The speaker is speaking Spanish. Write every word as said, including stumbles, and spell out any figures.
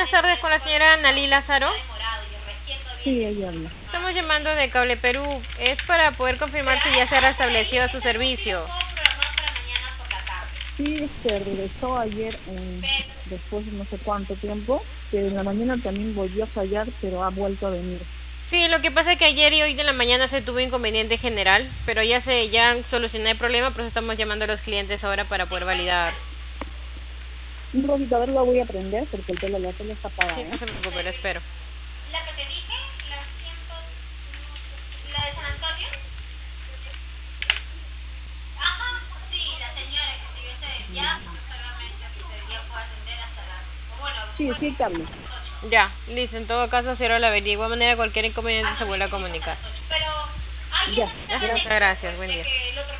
buenas tardes con la señora Analí Lázaro. Sí, ella habla. Estamos llamando de Cable Perú. Es para poder confirmar si ya se ha restablecido su servicio. Sí, se regresó ayer, eh, después de no sé cuánto tiempo, que en la mañana también volvió a fallar, pero ha vuelto a venir. Sí, lo que pasa es que ayer y hoy de la mañana se tuvo inconveniente general, pero ya se ya solucionó el problema, por eso estamos llamando a los clientes ahora para poder validar. Un poquito, a ver, lo voy a prender porque el tele, la tele está apagada. Sí, no se preocupe, lo espero. La que te dije, la ciento... ¿La de San Antonio? Ajá, sí, la señora que si hubiese ya, solamente ya puede atender hasta las... O bueno, Sí, sí, Carlos. Ya, listo, en todo caso, cierro la averigua. De igual manera, cualquier inconveniente se vuelve a comunicar. Pero... Ya, Muchas gracias, buen día.